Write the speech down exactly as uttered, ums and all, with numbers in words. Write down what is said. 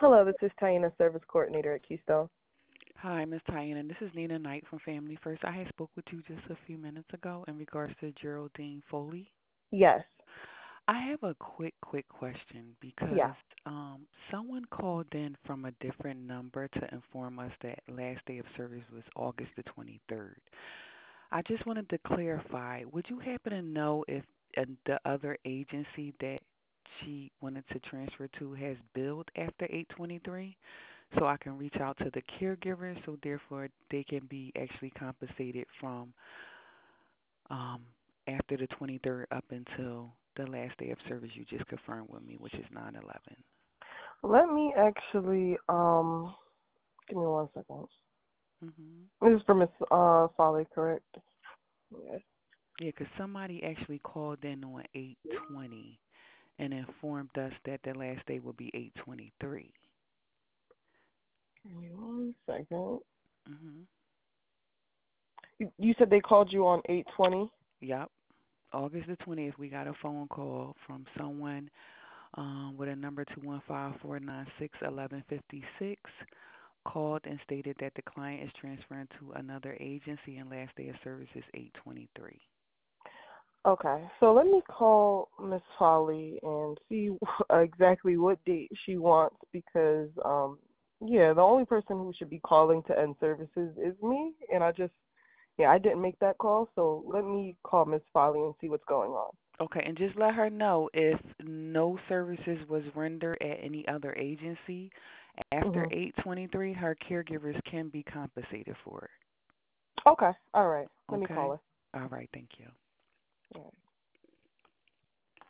Hello, this is Taina, Service Coordinator at Keystone. Hi, Miss Tyan, and this is Nina Knight from Family First. I had spoke with you just a few minutes ago in regards to Geraldine Foley. Yes. I have a quick, quick question Yeah. because um, someone called in from a different number to inform us that last day of service was August the twenty-third. I just wanted to clarify, would you happen to know if uh, the other agency that she wanted to transfer to has billed after eight twenty-three? So I can reach out to the caregivers so therefore they can be actually compensated from um, after the twenty-third up until the last day of service you just confirmed with me, which is nine eleven. Let me actually, um, give me one second. Mm-hmm. This is for Miss uh, Folly, correct? Yes. Yeah, because somebody actually called in on eight twenty and informed us that the last day will be eight twenty-three. Give me one second. Mm-hmm. You, you said they called you on eight twenty? Yep. August the twentieth, we got a phone call from someone um, with a number two one five, four nine six, one one five six, called and stated that the client is transferring to another agency and last day of service is eight twenty-three. Okay, so let me call Miss Folly and see exactly what date she wants because, um, yeah, the only person who should be calling to end services is me, and I just, yeah, I didn't make that call, so let me call Miss Folly and see what's going on. Okay, and just let her know if no services was rendered at any other agency after Mhm. eight twenty-three, her caregivers can be compensated for it. Okay. All right. Let me call Okay? her. All right, thank you.